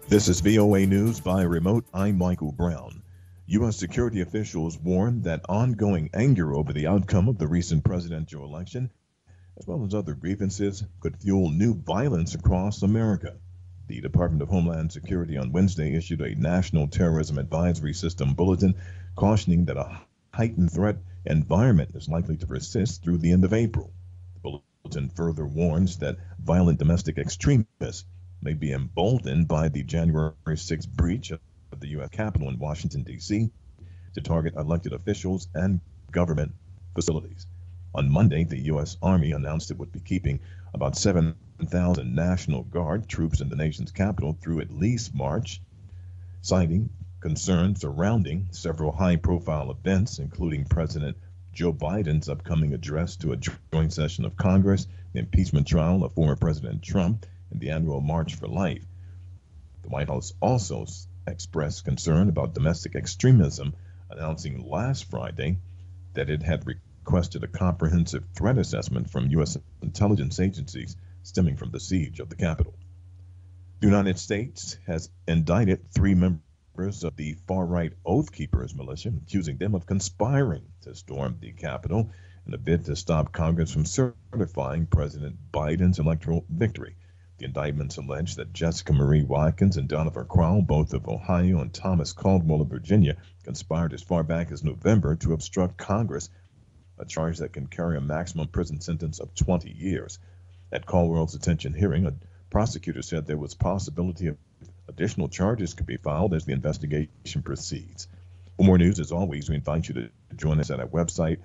This is VOA News by remote. I'm Michael Brown. U.S. security officials warned that ongoing anger over the outcome of the recent presidential election, as well as other grievances, could fuel new violence across America. The Department of Homeland Security on Wednesday issued a National Terrorism Advisory System bulletin cautioning that a heightened threat environment is likely to persist through the end of April. The bulletin further warns that violent domestic extremists may be emboldened by the January 6th breach of the U.S. Capitol in Washington, D.C., to target elected officials and government facilities. On Monday, the U.S. Army announced it would be keeping about 7,000 National Guard troops in the nation's capital through at least March, citing concerns surrounding several high-profile events, including President Joe Biden's upcoming address to a joint session of Congress, the impeachment trial of former President Trump, and the annual March for Life. The White House also expressed concern about domestic extremism, announcing last Friday that it had requested a comprehensive threat assessment from U.S. intelligence agencies stemming from the siege of the Capitol. The United States has indicted 3 members of the far-right Oath Keepers militia, accusing them of conspiring to storm the Capitol in a bid to stop Congress from certifying President Biden's electoral victory. The indictments allege that Jessica Marie Watkins and Donovan Crowell, both of Ohio, and Thomas Caldwell of Virginia, conspired as far back as November to obstruct Congress, a charge that can carry a maximum prison sentence of 20 years. At Caldwell's attention hearing, a prosecutor said there was possibility of additional charges could be filed as the investigation proceeds. For more news, as always, we invite you to join us at our website,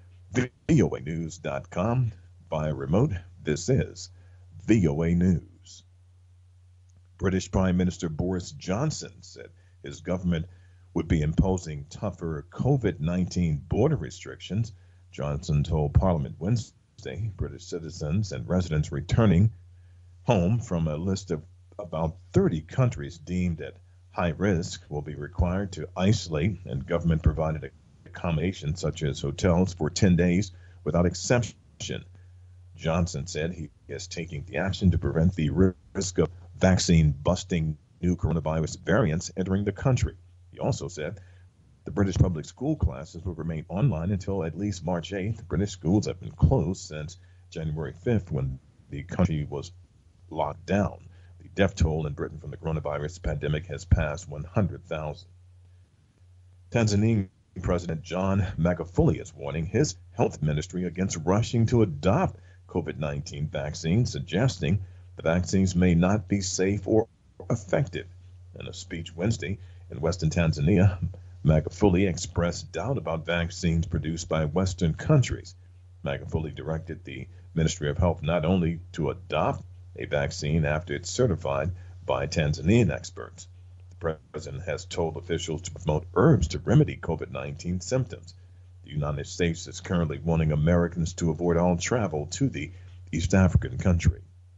voanews.com, via remote. This is VOA News. British Prime Minister Boris Johnson said his government would be imposing tougher COVID-19 border restrictions. Johnson told Parliament Wednesday British citizens and residents returning home from a list of about 30 countries deemed at high risk will be required to isolate in government-provided accommodations such as hotels for 10 days without exception. Johnson said he is taking the action to prevent the risk of vaccine-busting new coronavirus variants entering the country. He also said the British public school classes will remain online until at least March 8th. British schools have been closed since January 5th when the country was locked down. The death toll in Britain from the coronavirus pandemic has passed 100,000. Tanzanian President John Magufuli is warning his health ministry against rushing to adopt COVID-19 vaccines, suggesting the vaccines may not be safe or effective. In a speech Wednesday in Western Tanzania, Magufuli expressed doubt about vaccines produced by Western countries. Magufuli directed the Ministry of Health not only to adopt a vaccine after it's certified by Tanzanian experts. The president has told officials to promote herbs to remedy COVID-19 symptoms. The United States is currently warning Americans to avoid all travel to the East African country.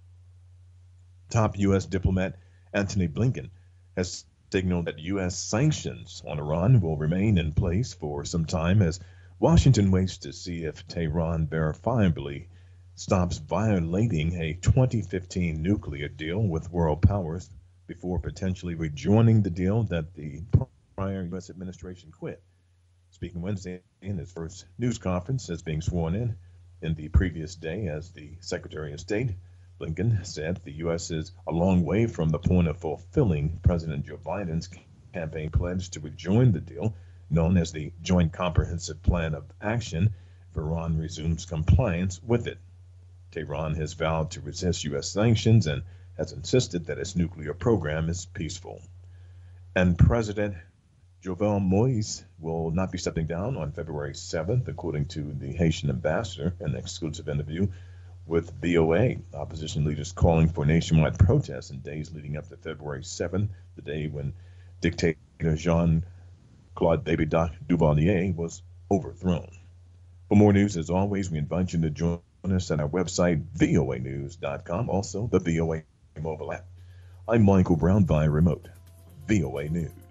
Top U.S. diplomat Antony Blinken has signaled that U.S. sanctions on Iran will remain in place for some time as Washington waits to see if Tehran verifiably stops violating a 2015 nuclear deal with world powers before potentially rejoining the deal that the prior U.S. administration quit. Speaking Wednesday in his first news conference as being sworn in the previous day as the Secretary of State, Blinken said the U.S. is a long way from the point of fulfilling President Joe Biden's campaign pledge to rejoin the deal, known as the Joint Comprehensive Plan of Action, if Iran resumes compliance with it. Tehran has vowed to resist U.S. sanctions and has insisted that its nuclear program is peaceful. And President Jovenel Moïse will not be stepping down on February 7th, according to the Haitian ambassador in an exclusive interview with VOA. Opposition leaders calling for nationwide protests in days leading up to February 7th, the day when dictator Jean-Claude Duvalier was overthrown. For more news, as always, we invite you to join us at our website, voanews.com, also the VOA mobile app. I'm Michael Brown via remote. VOA News.